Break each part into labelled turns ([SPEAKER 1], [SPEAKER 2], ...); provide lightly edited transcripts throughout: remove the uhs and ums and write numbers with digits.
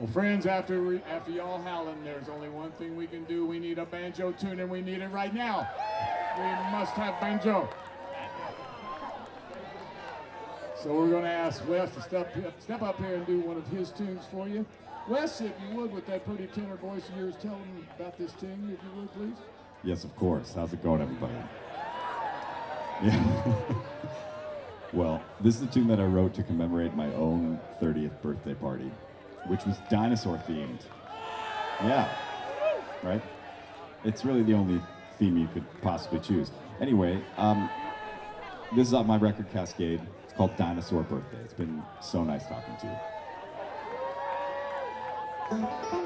[SPEAKER 1] Well, friends, after y'all howling, there's only one thing we can do. We need a banjo tune, and we need it right now. We must have banjo. So we're going to ask Wes to step up here and do one of his tunes for you. Wes, if you would, with that pretty tenor voice of yours, tell them about this tune, if you would, please.
[SPEAKER 2] Yes, of course. How's it going, everybody? Yeah. Well, this is a tune that I wrote to commemorate my own 30th birthday party, which was dinosaur themed. Yeah, right? It's really the only theme you could possibly choose. Anyway, this is off my record Cascade. It's called Dinosaur Birthday. It's been so nice talking to you.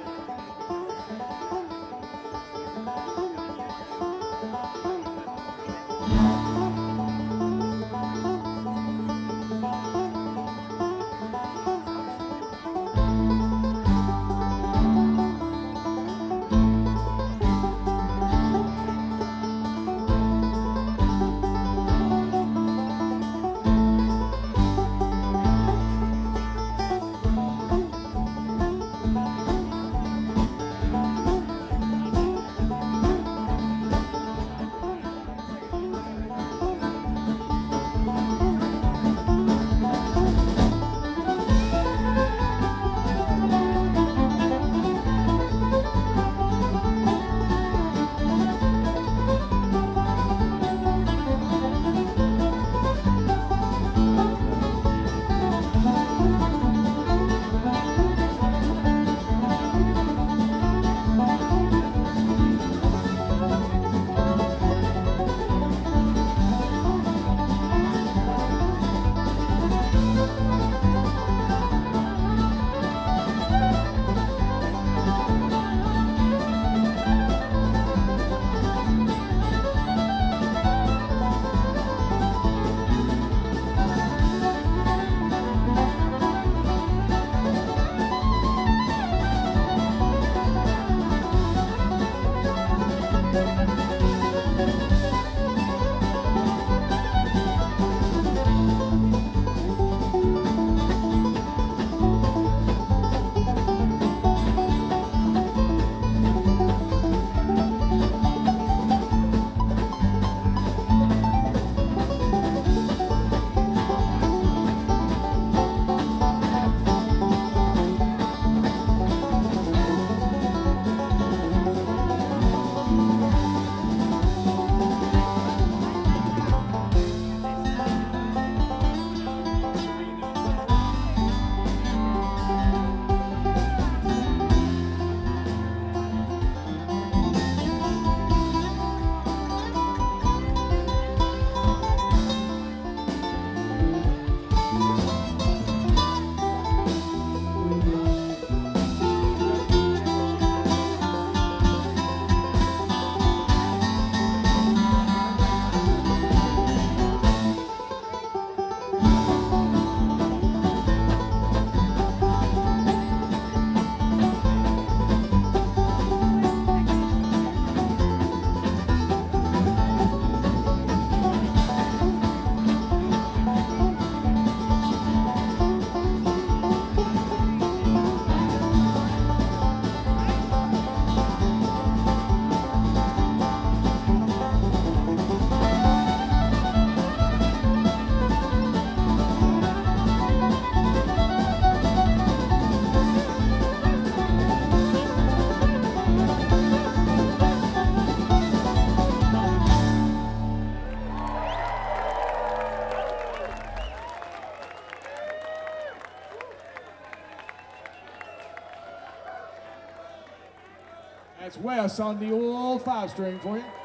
[SPEAKER 1] That's Wes on the old 5-string for you.